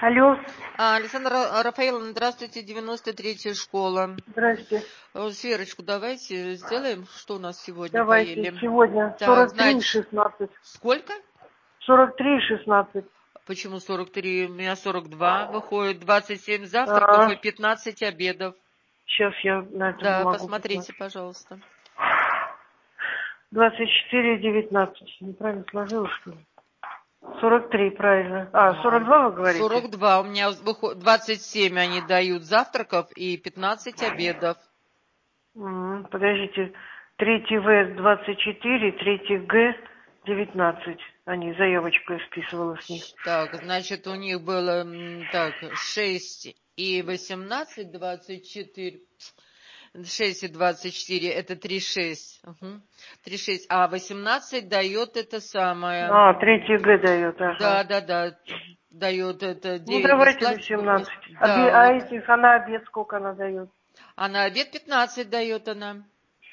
Алло, Александра Рафаэловна, здравствуйте, 93-я школа. здрасте. Сверочку давайте сделаем, что у нас сегодня Давайте, поели. сегодня Так, 43 и значит, 16. сколько? 43 и 16. Почему 43? У меня 42 выходит, 27 завтраков и А, 15 обедов. сейчас я на эту Да, бумагу посмотрите, посмотрю. пожалуйста. 24 и 19. Неправильно сложилось, что ли? 43, правильно. А, Ну, 42 вы говорите? 42. У меня выходит 27 они дают завтраков и 15 обедов. Подождите. 3 В 24, 3 Г 19. Они заявочку я списывала с них. Так, значит, у них было так, 6 и 18, 24. 6 и 24, это 3,6. Угу. 3,6. А 18 дает это самое. А, 3 Г дает, ага. Да. Дает это Ну, 9 давайте бесплатно. 18. Да, А вот. этих, а на обед сколько она дает? А на обед 15 дает она.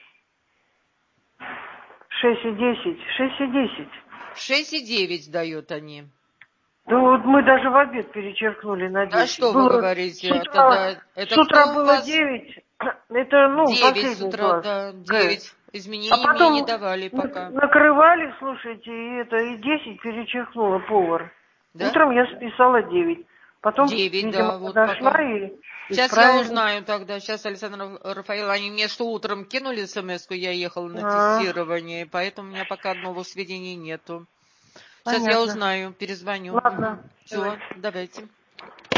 6 и 10. 6 и 10. 6,9 дает они. Да вот мы даже в обед перечеркнули на Да 10. что вы Было говорите? А тогда с это утра кто у было вас? 9. Это, 9 с последний утра, класс. да. Г. 9. А Изменений мне не потом давали пока. накрывали, слушайте, и 10 перечеркнула повар. Да? Утром я списала 9. Потом, 9, видимо, да, вот подошла пока. и Сейчас я исправили. узнаю тогда. Сейчас, Александра Рафаэловна, они мне что утром кинули смс-ку, я ехала на А, тестирование, поэтому у меня пока новых сведений нету. Сейчас я понятно. узнаю, перезвоню. Ладно, Все, давайте. давайте.